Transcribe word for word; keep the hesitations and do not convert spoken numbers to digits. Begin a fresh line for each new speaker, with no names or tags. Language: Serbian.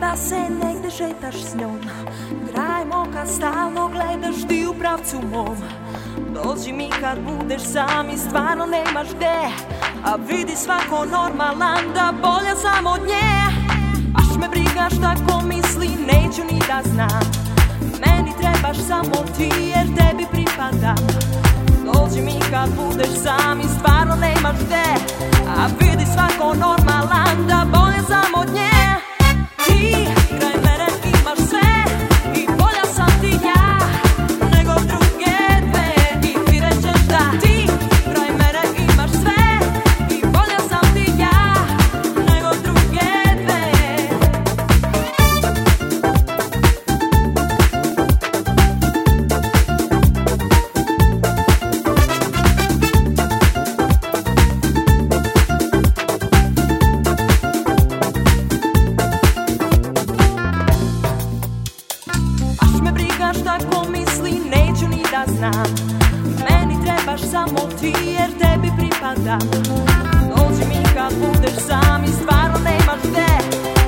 da se negde šetaš s njom, krajem oka stalno gledaš ti u pravcu mom. Dođi mi kad budeš sam i stvarno nemaš gde, a vidi svako normalan da bolja sam od nje. Baš me briga šta ko misli, neću ni da znam. Meni trebaš samo ti jer tebi pripadam. Dođi mi kad budeš sam i stvarno nemaš gde, a vidi svako normalan da bolja sam od nje. Ti kraj mene imaš sve i bolja sam ti ja nego druge dve, i ti rećeš da. Ti kraj mene imaš sve i bolja sam ti ja nego druge dve. Šta ko misli, neću ni da znam. Meni trebaš samo ti jer tebi pripadam. Dođi mi kad budeš sam i stvarno nemaš gde,